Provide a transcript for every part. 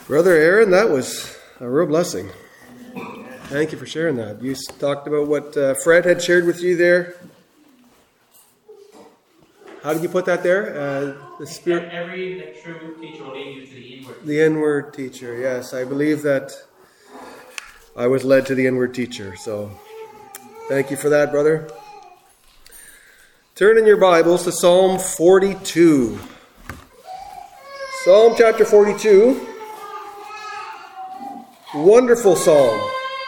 Brother Aaron, that was a real blessing. Thank you for sharing that. You talked about what Fred had shared with you there. How did you put that there? The Spirit. Every true teacher will lead you to the inward. The inward teacher, yes. I believe that I was led to the inward teacher. So thank you for that, brother. Turn in your Bibles to Psalm 42. Psalm chapter 42. Wonderful psalm.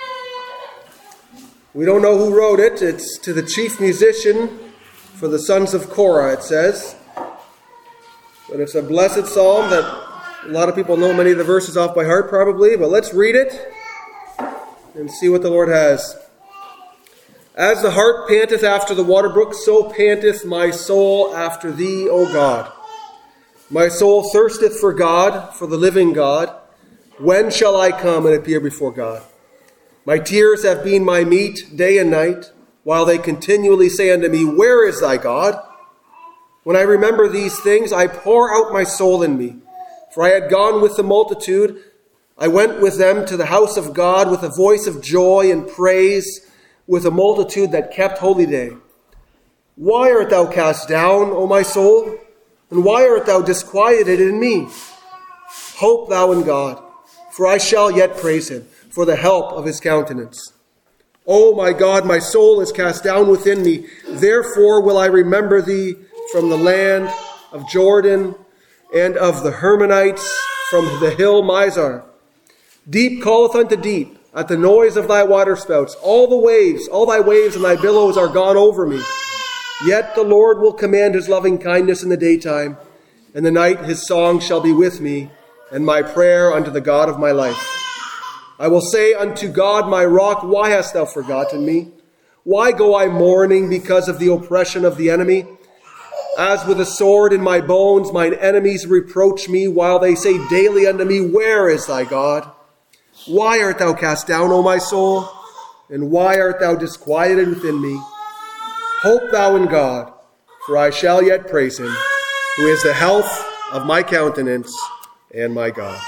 We don't know who wrote it. It's to the chief musician for the sons of Korah, it says. But it's a blessed psalm that a lot of people know many of the verses off by heart probably. But let's read it and see what the Lord has. As the hart panteth after the water brook, so panteth my soul after thee, O God. My soul thirsteth for God, for the living God. When shall I come and appear before God? My tears have been my meat day and night, while they continually say unto me, Where is thy God? When I remember these things, I pour out my soul in me. For I had gone with the multitude. I went with them to the house of God with a voice of joy and praise, with a multitude that kept holy day. Why art thou cast down, O my soul? And why art thou disquieted in me? Hope thou in God, for I shall yet praise him, for the help of his countenance. O my God, my soul is cast down within me. Therefore will I remember thee from the land of Jordan and of the Hermonites from the hill Mizar. Deep calleth unto deep at the noise of thy waterspouts. All thy waves and thy billows are gone over me. Yet the Lord will command his loving kindness in the daytime, and the night his song shall be with me, and my prayer unto the God of my life. I will say unto God, my rock, why hast thou forgotten me? Why go I mourning because of the oppression of the enemy? As with a sword in my bones, mine enemies reproach me, while they say daily unto me, Where is thy God? Why art thou cast down, O my soul? And why art thou disquieted within me? Hope thou in God, for I shall yet praise him, who is the health of my countenance and my God.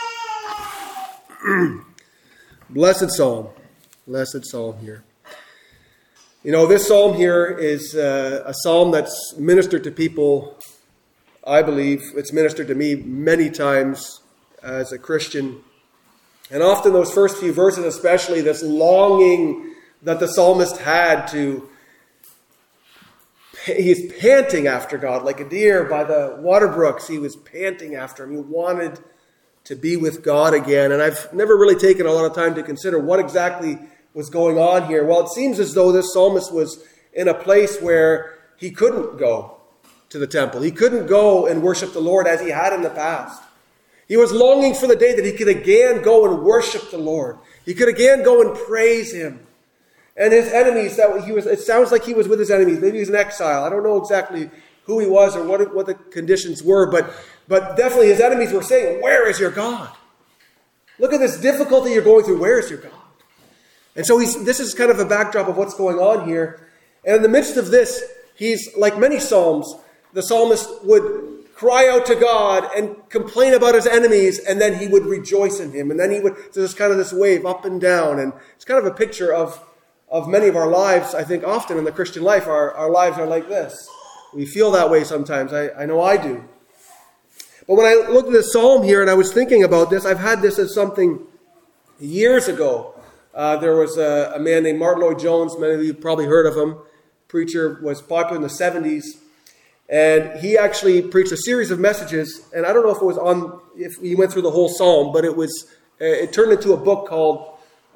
Blessed psalm here. You know, this psalm here is a psalm that's ministered to people, I believe. It's ministered to me many times as a Christian. And often those first few verses, especially this longing that the psalmist had he's panting after God like a deer by the water brooks. He was panting after him. He wanted to be with God again. And I've never really taken a lot of time to consider what exactly was going on here. Well, it seems as though this psalmist was in a place where he couldn't go to the temple. He couldn't go and worship the Lord as he had in the past. He was longing for the day that he could again go and worship the Lord. He could again go and praise him. And his enemies, it sounds like he was with his enemies. Maybe he was in exile. I don't know exactly who he was or what the conditions were, but definitely his enemies were saying, Where is your God? Look at this difficulty you're going through. Where is your God? And so this is kind of a backdrop of what's going on here. And in the midst of this, he's like many psalms, the psalmist would cry out to God and complain about his enemies, and then he would rejoice in him. And then so there's kind of this wave up and down. And it's kind of a picture of many of our lives. I think often in the Christian life, our lives are like this. We feel that way sometimes. I know I do. But when I looked at this psalm here and I was thinking about this, I've had this as something years ago. There was a man named Martin Lloyd-Jones. Many of you probably heard of him. Preacher, was popular in the 70s. And he actually preached a series of messages. And I don't know if he went through the whole psalm, but it turned into a book called,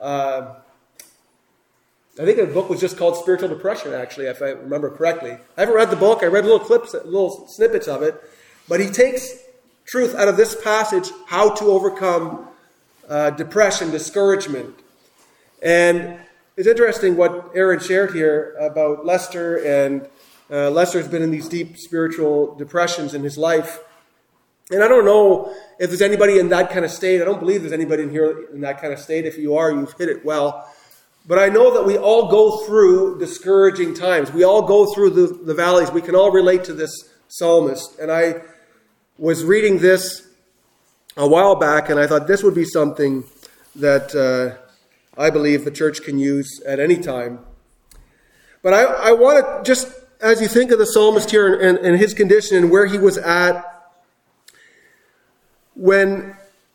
I think the book was just called Spiritual Depression, actually, if I remember correctly. I haven't read the book. I read little snippets of it. But he takes truth out of this passage, how to overcome depression, discouragement. And it's interesting what Aaron shared here about Lester. And Lester's been in these deep spiritual depressions in his life. And I don't know if there's anybody in that kind of state. I don't believe there's anybody in here in that kind of state. If you are, you've hit it well. But I know that we all go through discouraging times. We all go through the valleys. We can all relate to this psalmist. And I was reading this a while back, and I thought this would be something that I believe the church can use at any time. But I want to just, as you think of the psalmist here and his condition and where he was at, when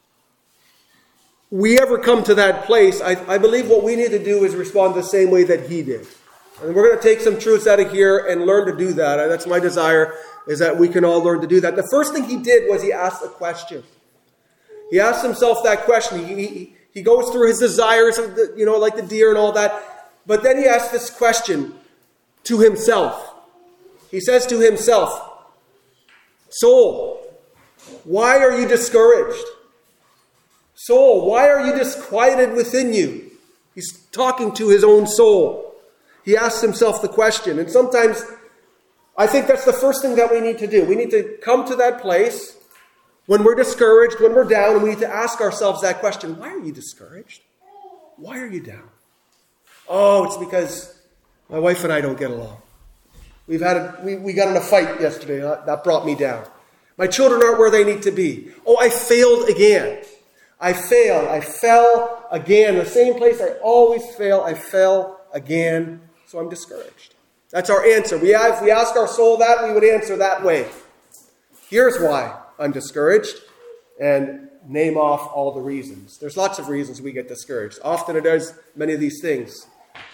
we ever come to that place, I believe what we need to do is respond the same way that he did. And we're going to take some truths out of here and learn to do that. That's my desire, is that we can all learn to do that. The first thing he did was he asked a question. He asked himself that question. He goes through his desires, like the deer and all that. But then he asked this question to himself. He says to himself, "Soul, why are you discouraged? Soul, why are you disquieted within you?" He's talking to his own soul. He asks himself the question. And sometimes I think that's the first thing that we need to do. We need to come to that place when we're discouraged, when we're down, and we need to ask ourselves that question. Why are you discouraged? Why are you down? Oh, it's because my wife and I don't get along. We got in a fight yesterday. That brought me down. My children aren't where they need to be. Oh, I failed again. I fell again. The same place I always fail. I fell again. So I'm discouraged. That's our answer. If we ask our soul that, we would answer that way. Here's why I'm discouraged, and name off all the reasons. There's lots of reasons we get discouraged. Often it is many of these things.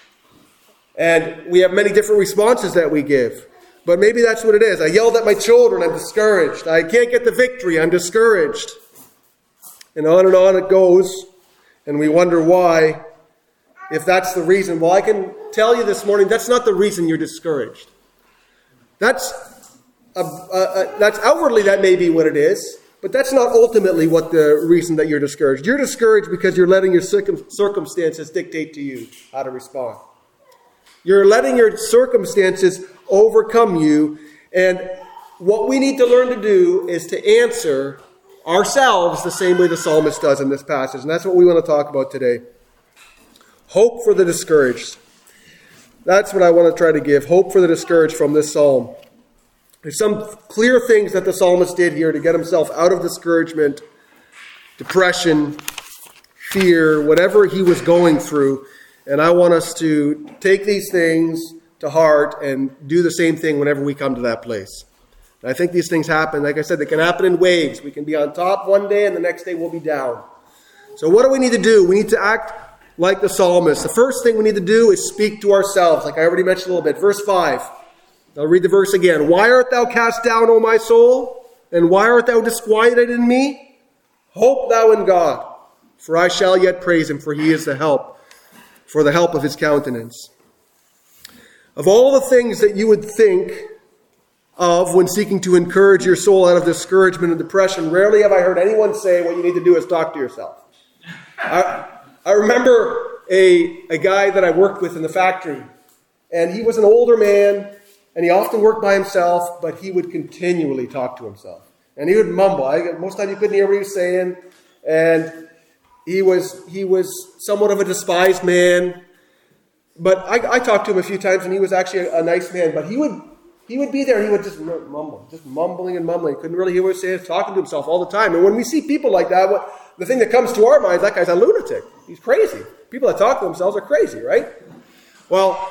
And we have many different responses that we give. But maybe that's what it is. I yelled at my children, I'm discouraged. I can't get the victory, I'm discouraged. And on it goes. And we wonder why, if that's the reason. Well, I can tell you this morning, that's not the reason you're discouraged. That's outwardly that may be what it is, but that's not ultimately what the reason that you're discouraged. You're discouraged because you're letting your circumstances dictate to you how to respond. You're letting your circumstances overcome you, and what we need to learn to do is to answer ourselves the same way the psalmist does in this passage, and that's what we want to talk about today. Hope for the discouraged. That's what I want to try to give. Hope for the discouraged from this psalm. There's some clear things that the psalmist did here to get himself out of discouragement, depression, fear, whatever he was going through. And I want us to take these things to heart and do the same thing whenever we come to that place. And I think these things happen. Like I said, they can happen in waves. We can be on top one day and the next day we'll be down. So what do we need to do? We need to act like the psalmist. The first thing we need to do is speak to ourselves, like I already mentioned a little bit. Verse 5. I'll read the verse again. "Why art thou cast down, O my soul? And why art thou disquieted in me? Hope thou in God, for I shall yet praise him, for he is the help of his countenance." Of all the things that you would think of when seeking to encourage your soul out of discouragement and depression, rarely have I heard anyone say what you need to do is talk to yourself. I remember a guy that I worked with in the factory, and he was an older man, and he often worked by himself, but he would continually talk to himself. And he would mumble. Most of the time you couldn't hear what he was saying. And he was somewhat of a despised man. But I talked to him a few times, and he was actually a nice man. But he would be there, and he would just mumble, just mumbling and mumbling. Couldn't really hear what he was saying, talking to himself all the time. And when we see people like that, the thing that comes to our minds, that guy's a lunatic. He's crazy. People that talk to themselves are crazy, right? Well,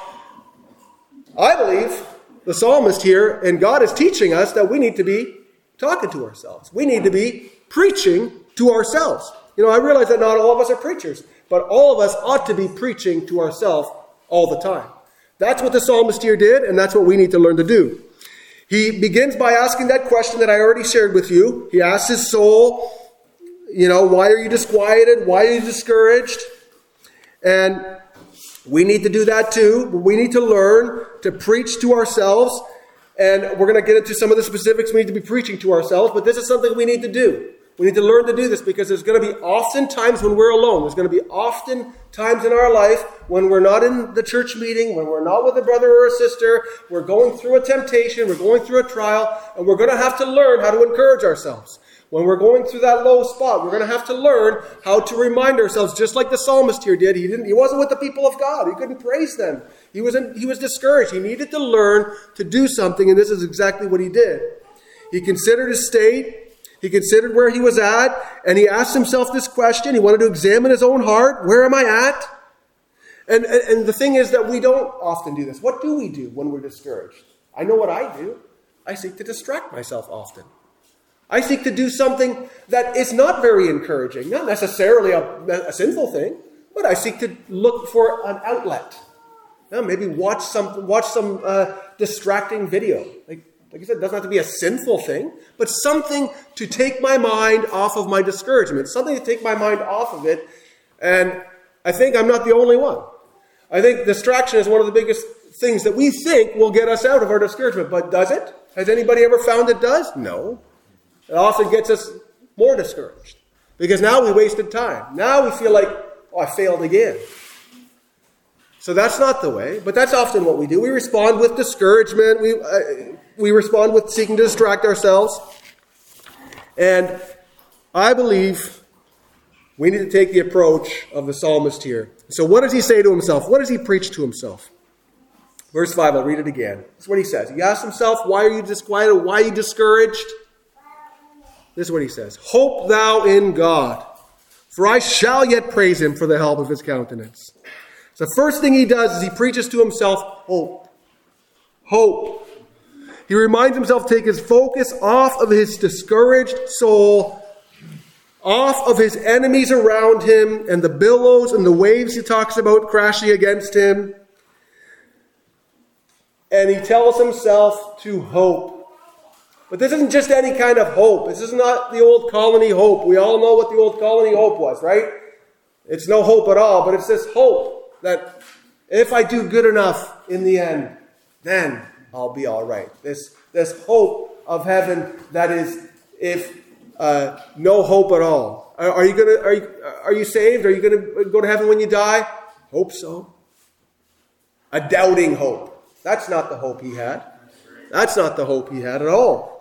I believe the psalmist here, and God is teaching us that we need to be talking to ourselves. We need to be preaching to ourselves. I realize that not all of us are preachers, but all of us ought to be preaching to ourselves all the time. That's what the psalmist here did, and that's what we need to learn to do. He begins by asking that question that I already shared with you. He asks his soul, why are you disquieted? Why are you discouraged? And we need to do that too. We need to learn to preach to ourselves. And we're going to get into some of the specifics we need to be preaching to ourselves. But this is something we need to do. We need to learn to do this because there's going to be often times when we're alone. There's going to be often times in our life when we're not in the church meeting, when we're not with a brother or a sister. We're going through a temptation. We're going through a trial. And we're going to have to learn how to encourage ourselves. When we're going through that low spot, we're going to have to learn how to remind ourselves, just like the psalmist here did. He wasn't with the people of God. He couldn't praise them. He was discouraged. He needed to learn to do something, and this is exactly what he did. He considered his state, He considered where he was at, and he asked himself this question. He wanted to examine his own heart. Where am I at? And the thing is that we don't often do this. What do we do when we're discouraged? I know what I do. I seek to distract myself often. I seek to do something that is not very encouraging, not necessarily a sinful thing, but I seek to look for an outlet. Maybe watch some distracting video. Like I said, it doesn't have to be a sinful thing, but something to take my mind off of my discouragement, something to take my mind off of it. And I think I'm not the only one. I think distraction is one of the biggest things that we think will get us out of our discouragement. But does it? Has anybody ever found it does? No. It often gets us more discouraged. Because now we wasted time. Now we feel like, I failed again. So that's not the way. But that's often what we do. We respond with discouragement. We respond with seeking to distract ourselves. And I believe we need to take the approach of the psalmist here. So what does he say to himself? What does he preach to himself? Verse 5, I'll read it again. That's what he says. He asks himself, why are you disquieted? Why are you discouraged? This is what he says. Hope thou in God, for I shall yet praise him for the help of his countenance. So the first thing he does is he preaches to himself hope. Hope. He reminds himself to take his focus off of his discouraged soul, off of his enemies around him and the billows and the waves he talks about crashing against him. And he tells himself to hope. But this isn't just any kind of hope. This is not the old colony hope. We all know what the old colony hope was, right? It's no hope at all, but it's this hope that if I do good enough in the end, then I'll be all right. This hope of heaven that is if no hope at all. Are you saved? Are you going to go to heaven when you die? Hope so. A doubting hope. That's not the hope he had. That's not the hope he had at all.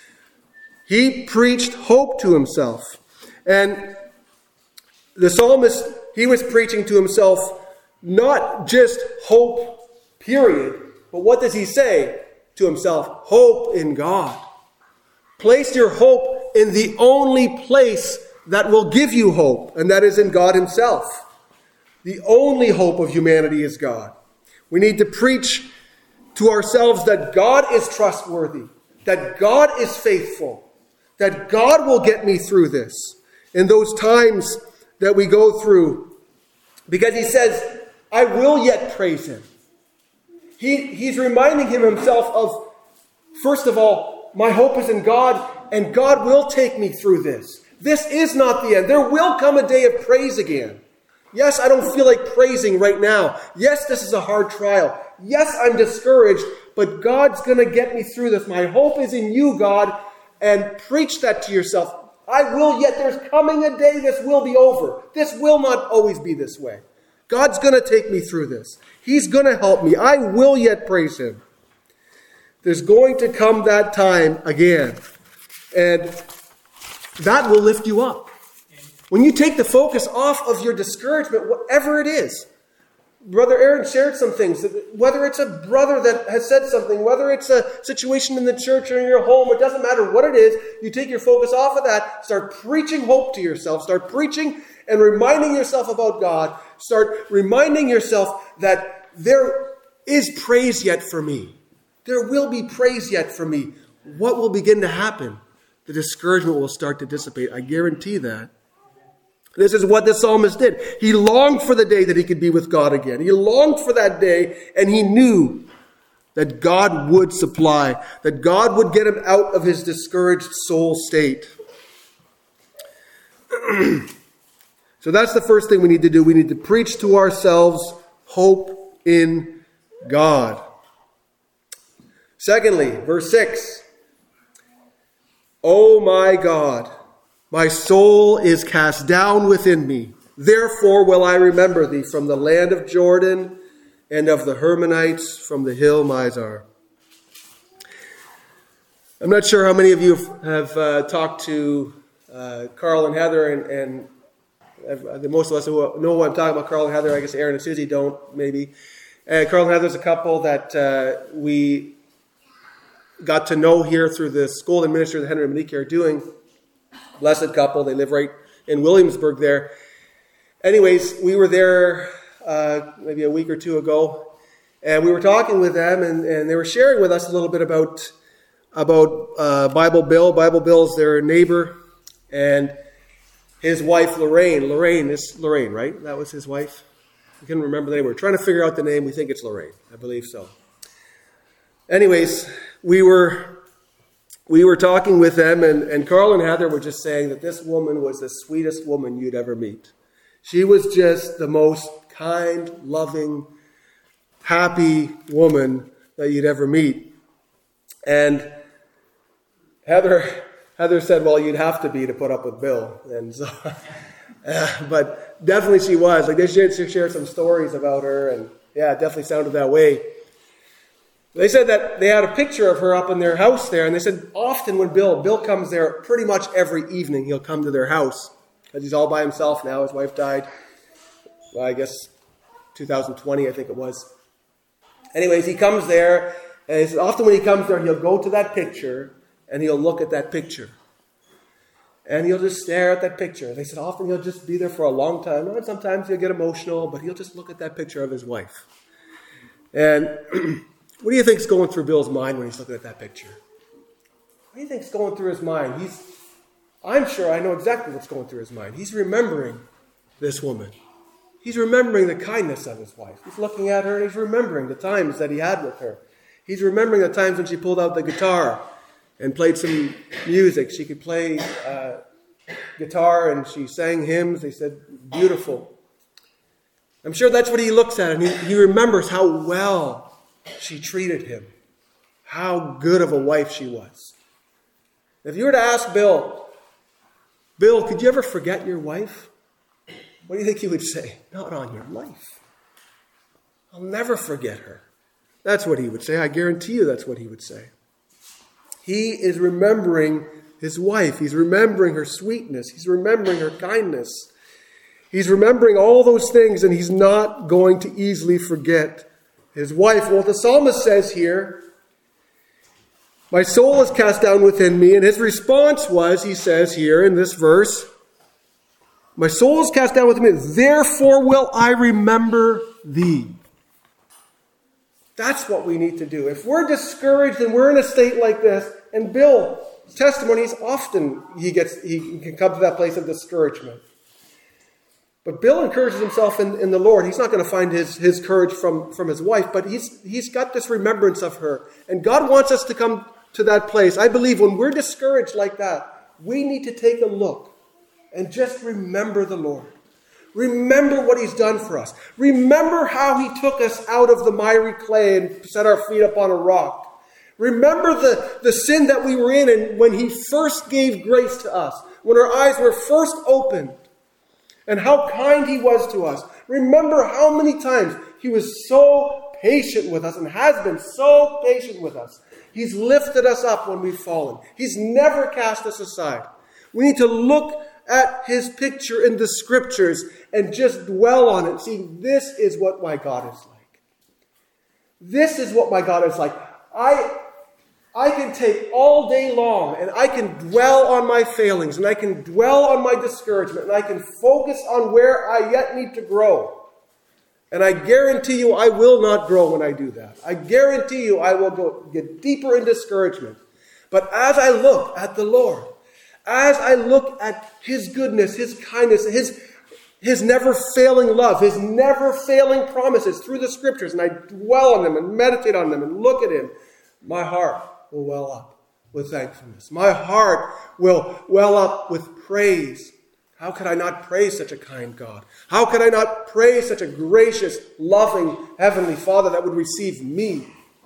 He preached hope to himself. And the psalmist, he was preaching to himself not just hope, period. But what does he say to himself? Hope in God. Place your hope in the only place that will give you hope, and that is in God himself. The only hope of humanity is God. We need to preach to ourselves that God is trustworthy, that God is faithful, that God will get me through this in those times that we go through. Because he says, I will yet praise him. He's reminding himself of, first of all, my hope is in God, and God will take me through this. This is not the end. There will come a day of praise again. Yes, I don't feel like praising right now. Yes, this is a hard trial. Yes, I'm discouraged, but God's going to get me through this. My hope is in you, God, and preach that to yourself. I will yet, there's coming a day this will be over. This will not always be this way. God's going to take me through this. He's going to help me. I will yet praise him. There's going to come that time again, and that will lift you up. When you take the focus off of your discouragement, whatever it is, Brother Aaron shared some things, whether it's a brother that has said something, whether it's a situation in the church or in your home, it doesn't matter what it is, you take your focus off of that, start preaching hope to yourself, start preaching and reminding yourself about God, start reminding yourself that there is praise yet for me. There will be praise yet for me. What will begin to happen? The discouragement will start to dissipate. I guarantee that. This is what the psalmist did. He longed for the day that he could be with God again. He longed for that day, and he knew that God would supply, that God would get him out of his discouraged soul state. So that's the first thing we need to do. We need to preach to ourselves hope in God. Secondly, verse 6. Oh my God, my soul is cast down within me. Therefore will I remember thee from the land of Jordan and of the Hermonites from the hill Mizar. I'm not sure how many of you have talked to Carl and Heather, and most of us who know what I'm talking about, Carl and Heather, I guess Aaron and Susie don't, maybe. Carl and Heather's a couple that we got to know here through the school and ministry that Henry and Monique are doing. Blessed couple. They live right in Williamsburg there. Anyways, we were there maybe a week or two ago, and we were talking with them, and they were sharing with us a little bit about Bible Bill. Bible Bill's their neighbor, and his wife, Lorraine. Lorraine, right? That was his wife? We couldn't remember the name. We're trying to figure out the name. We think it's Lorraine. I believe so. Anyways, we were talking with them, and Carl and Heather were just saying that this woman was the sweetest woman you'd ever meet. She was just the most kind, loving, happy woman that you'd ever meet. And Heather said, well, you'd have to be to put up with Bill. And so, but definitely she was. Like, they shared some stories about her, and yeah, it definitely sounded that way. They said that they had a picture of her up in their house there, and they said often when Bill comes there, pretty much every evening he'll come to their house, because he's all by himself now. His wife died, well, I guess 2020, I think it was. Anyways, he comes there, and he said often when he comes there, he'll go to that picture, and he'll look at that picture. And he'll just stare at that picture. They said often he'll just be there for a long time. And sometimes he'll get emotional, but he'll just look at that picture of his wife. And what do you think's going through Bill's mind when he's looking at that picture? What do you think's going through his mind? I'm sure I know exactly what's going through his mind. He's remembering this woman. He's remembering the kindness of his wife. He's looking at her and he's remembering the times that he had with her. He's remembering the times when she pulled out the guitar and played some music. She could play guitar and she sang hymns. They said, beautiful. I'm sure that's what he looks at, and he remembers how well she treated him, how good of a wife she was. If you were to ask Bill, could you ever forget your wife? What do you think he would say? Not on your life. I'll never forget her. That's what he would say. I guarantee you that's what he would say. He is remembering his wife. He's remembering her sweetness. He's remembering her kindness. He's remembering all those things, and he's not going to easily forget his wife. Well, the psalmist says here, my soul is cast down within me. And his response was, he says here in this verse, my soul is cast down within me, therefore will I remember thee. That's what we need to do. If we're discouraged and we're in a state like this, and Bill's testimonies often he can come to that place of discouragement. But Bill encourages himself in the Lord. He's not going to find his courage from his wife, but he's got this remembrance of her. And God wants us to come to that place. I believe when we're discouraged like that, we need to take a look and just remember the Lord. Remember what he's done for us. Remember how he took us out of the miry clay and set our feet upon a rock. Remember the sin that we were in and when he first gave grace to us, when our eyes were first opened, and how kind he was to us. Remember how many times he was so patient with us and has been so patient with us. He's lifted us up when we've fallen. He's never cast us aside. We need to look at his picture in the scriptures and just dwell on it. See, this is what my God is like. This is what my God is like. I can take all day long and I can dwell on my failings and I can dwell on my discouragement and I can focus on where I yet need to grow. And I guarantee you I will not grow when I do that. I guarantee you I will get deeper in discouragement. But as I look at the Lord, as I look at his goodness, his kindness, his never failing love, his never failing promises through the scriptures, and I dwell on them and meditate on them and look at him, my heart will well up with thankfulness. My heart will well up with praise. How could I not praise such a kind God? How could I not praise such a gracious, loving Heavenly Father that would receive me?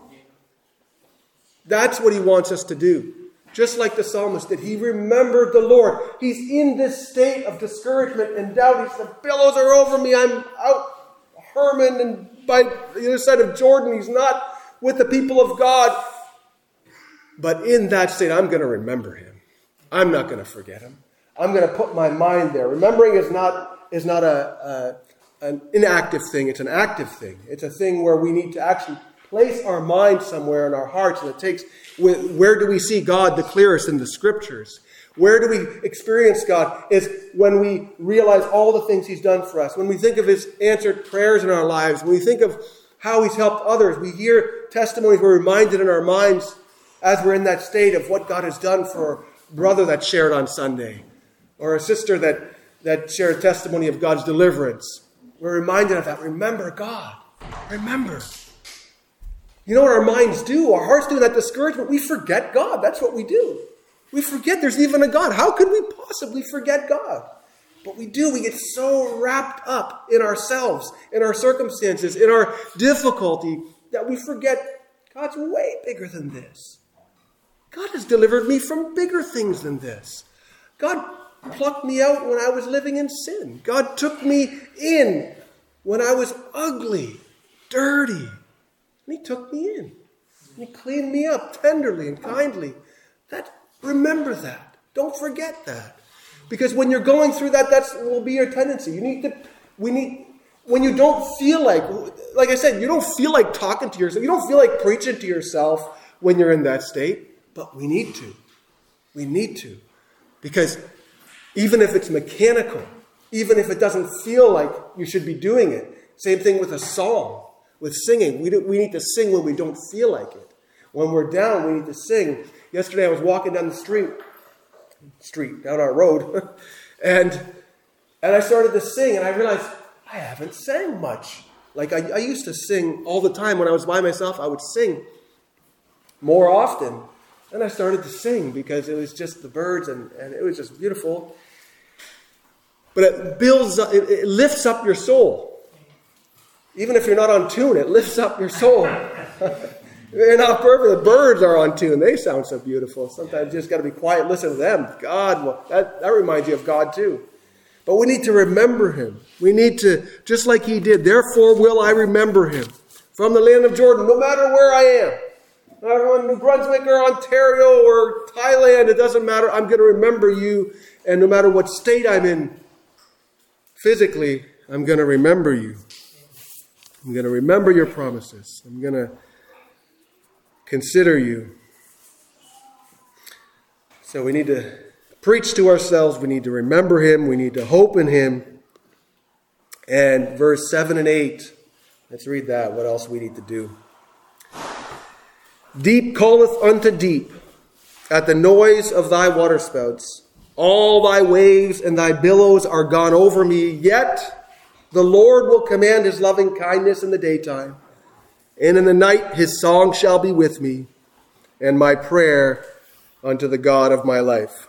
That's what he wants us to do. Just like the psalmist did. He remembered the Lord. He's in this state of discouragement and doubt. He said, the billows are over me. I'm out Herman and by the other side of Jordan. He's not with the people of God. But in that state, I'm going to remember him. I'm not going to forget him. I'm going to put my mind there. Remembering is not an inactive thing. It's an active thing. It's a thing where we need to actually place our mind somewhere in our hearts. And it takes, where do we see God the clearest in the scriptures? Where do we experience God? Is when we realize all the things he's done for us. When we think of his answered prayers in our lives. When we think of how he's helped others. We hear testimonies. We're reminded in our minds as we're in that state of what God has done for a brother that shared on Sunday. Or a sister that shared testimony of God's deliverance. We're reminded of that. Remember God. Remember. You know what our minds do? Our hearts do in that discouragement. We forget God. That's what we do. We forget there's even a God. How could we possibly forget God? But we do. We get so wrapped up in ourselves, in our circumstances, in our difficulty, that we forget God's way bigger than this. God has delivered me from bigger things than this. God plucked me out when I was living in sin. God took me in when I was ugly, dirty. And he took me in. And he cleaned me up tenderly and kindly. Remember that. Don't forget that. Because when you're going through that will be your tendency. When you don't feel like I said, you don't feel like talking to yourself. You don't feel like preaching to yourself when you're in that state. But we need to. We need to. Because even if it's mechanical, even if it doesn't feel like you should be doing it, same thing with a song, with singing. We need to sing when we don't feel like it. When we're down, we need to sing. Yesterday I was walking down the street, down our road, and I started to sing, and I realized I haven't sang much. Like I used to sing all the time when I was by myself. I would sing more often. And I started to sing because it was just the birds, and it was just beautiful. But it builds up, it lifts up your soul. Even if you're not on tune, it lifts up your soul. They're not perfect. The birds are on tune. They sound so beautiful. Sometimes you just got to be quiet, listen to them. God, that reminds you of God too. But we need to remember him. We need to, just like he did, therefore will I remember him. From the land of Jordan, no matter where I am. Not from New Brunswick or Ontario or Thailand, it doesn't matter. I'm going to remember you. And no matter what state I'm in physically, I'm going to remember you. I'm going to remember your promises. I'm going to consider you. So we need to preach to ourselves. We need to remember him. We need to hope in him. And verse 7 and 8, let's read that. What else we need to do? Deep calleth unto deep at the noise of thy waterspouts. All thy waves and thy billows are gone over me. Yet the Lord will command his loving kindness in the daytime. And in the night his song shall be with me, and my prayer unto the God of my life.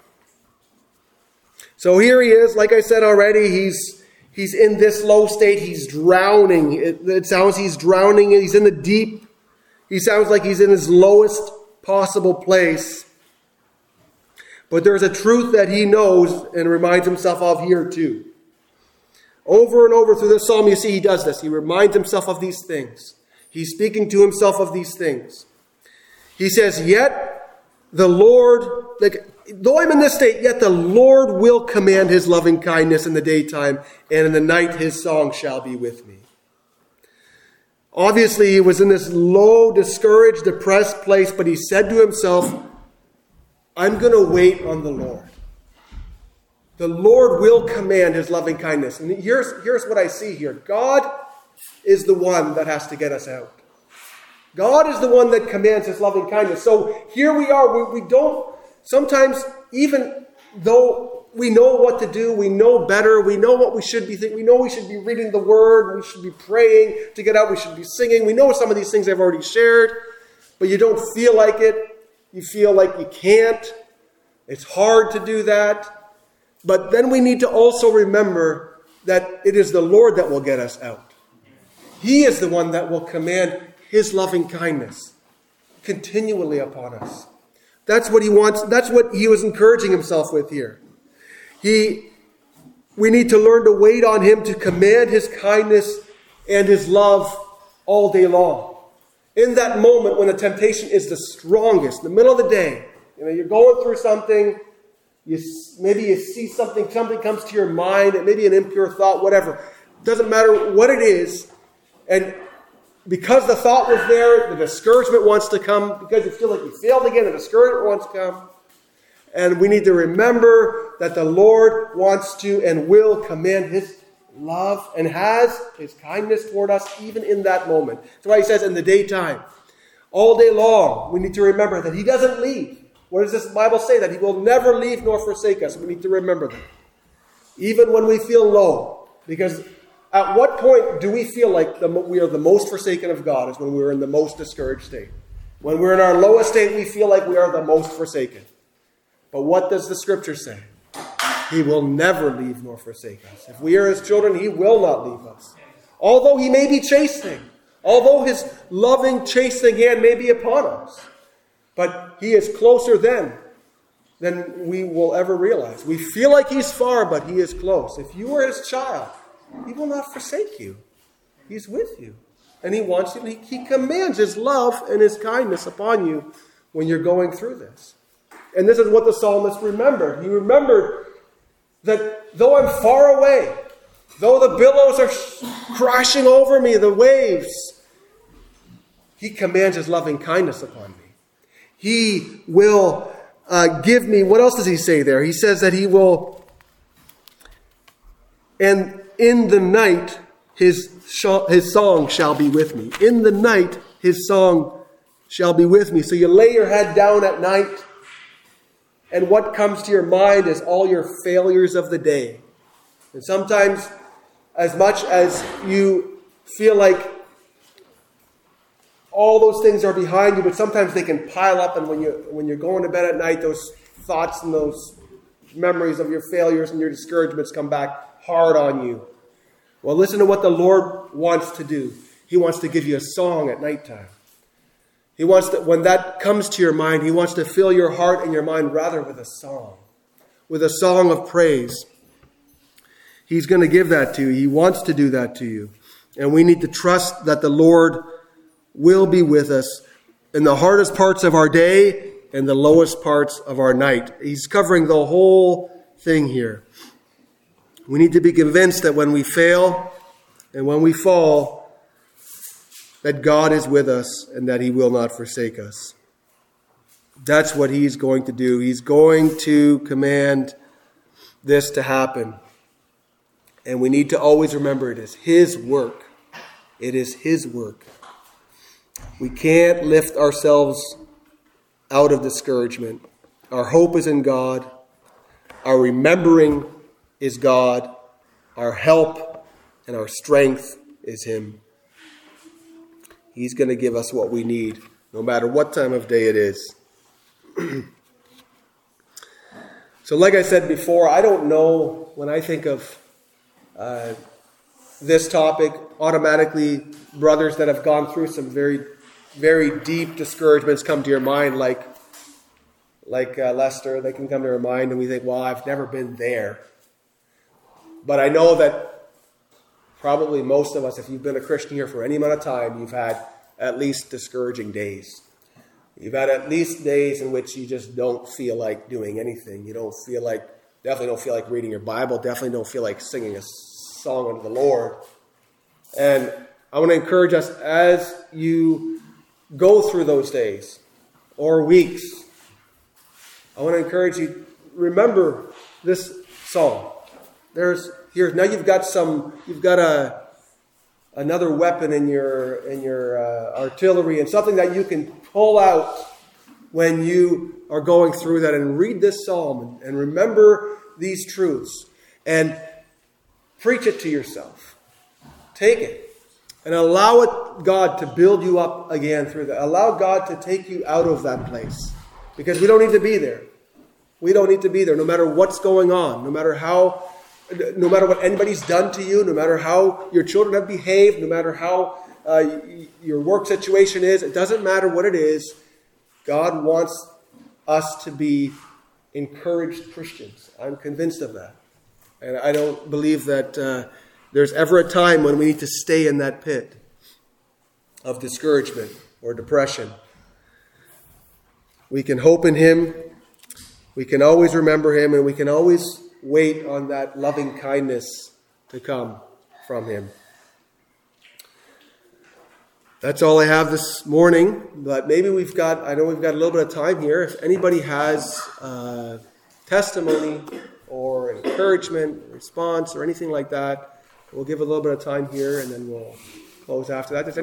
So here he is, like I said already, he's in this low state. He's drowning. It sounds he's drowning. He's in the deep. He sounds like he's in his lowest possible place. But there's a truth that he knows and reminds himself of here too. Over and over through this psalm, you see he does this. He reminds himself of these things. He's speaking to himself of these things. He says, yet the Lord, though I'm in this state, yet the Lord will command his loving kindness in the daytime, and in the night his song shall be with me. Obviously, he was in this low, discouraged, depressed place, but he said to himself, I'm going to wait on the Lord. The Lord will command his loving kindness. And here's what I see here. God is the one that has to get us out. God is the one that commands his loving kindness. So here we are. We don't, sometimes even though we know what to do, we know better, we know what we should be thinking, we know we should be reading the word, we should be praying to get out, we should be singing. We know some of these things I've already shared, but you don't feel like it. You feel like you can't. It's hard to do that. But then we need to also remember that it is the Lord that will get us out. He is the one that will command his loving kindness continually upon us. That's what he wants. That's what he was encouraging himself with here. We need to learn to wait on him to command his kindness and his love all day long. In that moment when the temptation is the strongest, in the middle of the day, you're going through something, maybe you see something comes to your mind, it may be an impure thought, whatever. Doesn't matter what it is. And because the thought was there, the discouragement wants to come. Because you feel like you failed again, the discouragement wants to come. And we need to remember that the Lord wants to and will command His love and has His kindness toward us even in that moment. That's why He says in the daytime, all day long, we need to remember that He doesn't leave. What does this Bible say? That He will never leave nor forsake us. We need to remember that. Even when we feel low. Because at what point do we feel like we are the most forsaken of God? Is when we're in the most discouraged state. When we're in our lowest state, we feel like we are the most forsaken. But what does the Scripture say? He will never leave nor forsake us. If we are His children, He will not leave us. Although He may be chastening. Although His loving, chastening hand may be upon us. But He is closer than we will ever realize. We feel like He's far, but He is close. If you are His child, He will not forsake you. He's with you. And He wants you. He commands His love and His kindness upon you when you're going through this. And this is what the psalmist remembered. He remembered that though I'm far away, though the billows are crashing over me, the waves, He commands His loving kindness upon me. He will give me, what else does He say there? He says that He will, and in the night His song shall be with me. In the night His song shall be with me. So you lay your head down at night, and what comes to your mind is all your failures of the day. And sometimes, as much as you feel like all those things are behind you, but sometimes they can pile up, and when you're going to bed at night, those thoughts and those memories of your failures and your discouragements come back hard on you. Well, listen to what the Lord wants to do. He wants to give you a song at nighttime. He wants to, when that comes to your mind, He wants to fill your heart and your mind rather with a song of praise. He's going to give that to you. He wants to do that to you. And we need to trust that the Lord will be with us in the hardest parts of our day and the lowest parts of our night. He's covering the whole thing here. We need to be convinced that when we fail and when we fall, that God is with us and that He will not forsake us. That's what He's going to do. He's going to command this to happen. And we need to always remember it is His work. It is His work. We can't lift ourselves out of discouragement. Our hope is in God. Our remembering is God. Our help and our strength is Him. He's going to give us what we need, no matter what time of day it is. So like I said before, I don't know, when I think of this topic, automatically brothers that have gone through some very, very deep discouragements come to your mind, like Lester, they can come to our mind and we think, well, I've never been there. But I know that probably most of us, if you've been a Christian here for any amount of time, you've had at least discouraging days. You've had at least days in which you just don't feel like doing anything. You definitely don't feel like reading your Bible, definitely don't feel like singing a song unto the Lord. And I want to encourage us as you go through those days or weeks, I want to encourage you, remember this psalm. Now you've got another weapon in your artillery and something that you can pull out when you are going through that, and read this psalm and remember these truths and preach it to yourself. Take it and allow God to build you up again through that. Allow God to take you out of that place, because we don't need to be there. We don't need to be there, no matter what's going on, no matter what anybody's done to you, no matter how your children have behaved, no matter how your work situation is. It doesn't matter what it is. God wants us to be encouraged Christians. I'm convinced of that. And I don't believe that there's ever a time when we need to stay in that pit of discouragement or depression. We can hope in Him. We can always remember Him, and we can always wait on that loving kindness to come from Him. That's all I have this morning, but maybe I know we've got a little bit of time here. If anybody has testimony or encouragement, response, or anything like that, we'll give a little bit of time here and then we'll close after that.